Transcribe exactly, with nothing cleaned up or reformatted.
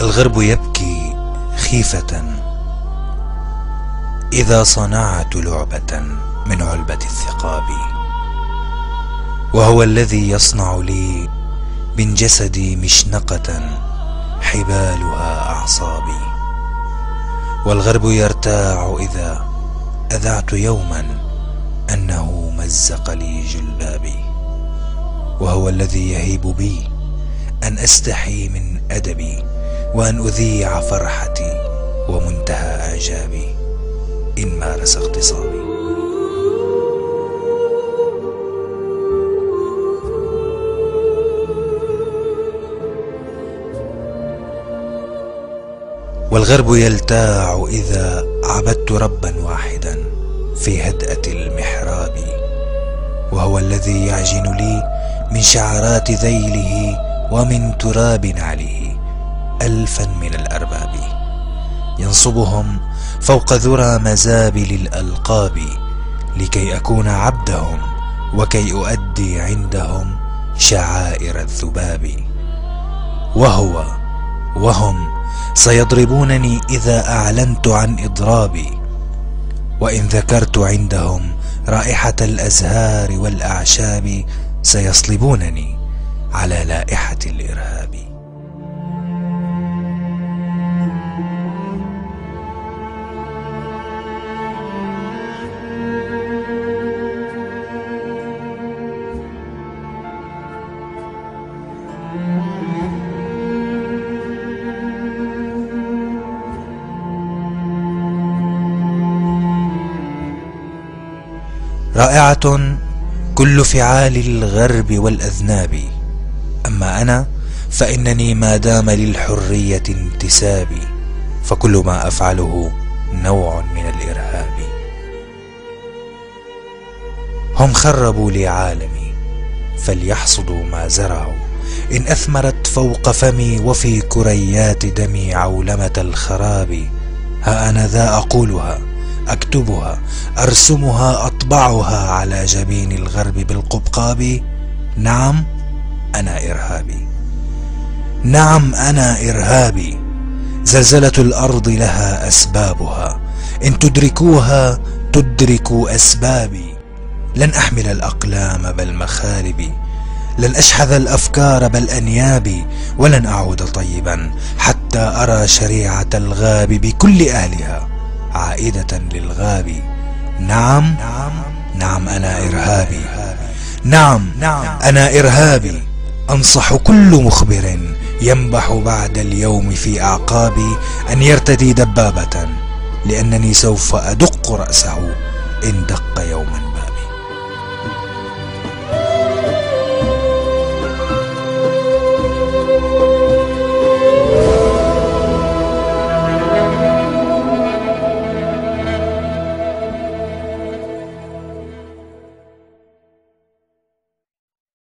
الغرب يبكي خيفة إذا صنعت لعبة من علبة الثقاب، وهو الذي يصنع لي من جسدي مشنقة حبالها أعصابي. والغرب يرتاع إذا أذعت يوما أنه مزق لي جلبابي، وهو الذي يهيب بي أن أستحي من أدبي وأن أذيع فرحتي ومنتهى إعجابي إن مارس اغتصابي. والغرب يلتاع إذا عبدت ربا واحدا في هدأة المحراب، وهو الذي يعجن لي من شعرات ذيله ومن تراب نعله ألفا من الأرباب، ينصبهم فوق ذرى مزابل الألقاب لكي أكون عبدهم وكي أؤدي عندهم شعائر الذباب. وهو وهم سيضربونني إذا أعلنت عن إضرابي، وإن ذكرت عندهم رائحة الأزهار والأعشاب سيصلبونني على لائحة الإرهاب. رائعة كل فعال الغرب والأذناب، أما أنا فإنني ما دام للحرية انتسابي، فكل ما أفعله نوع من الإرهاب. هم خربوا لي عالمي فليحصدوا ما زرعوا، إن أثمرت فوق فمي وفي كريات دمي عولمة الخراب. ها أنا ذا أقولها أكتبها أرسمها أطبعها على جبين الغرب بالقبقاب. نعم أنا إرهابي، نعم أنا إرهابي. زلزلة الأرض لها أسبابها، إن تدركوها تدركوا أسبابي. لن أحمل الأقلام بل مخالبي، لن أشحذ الأفكار بل أنيابي، ولن أعود طيبا حتى أرى شريعة الغاب بكل أهلها عائدة للغاب. نعم نعم أنا إرهابي، نعم أنا إرهابي. أنصح كل مخبر ينبح بعد اليوم في أعقابي أن يرتدي دبابة، لأنني سوف أدق رأسه إن دق يوما.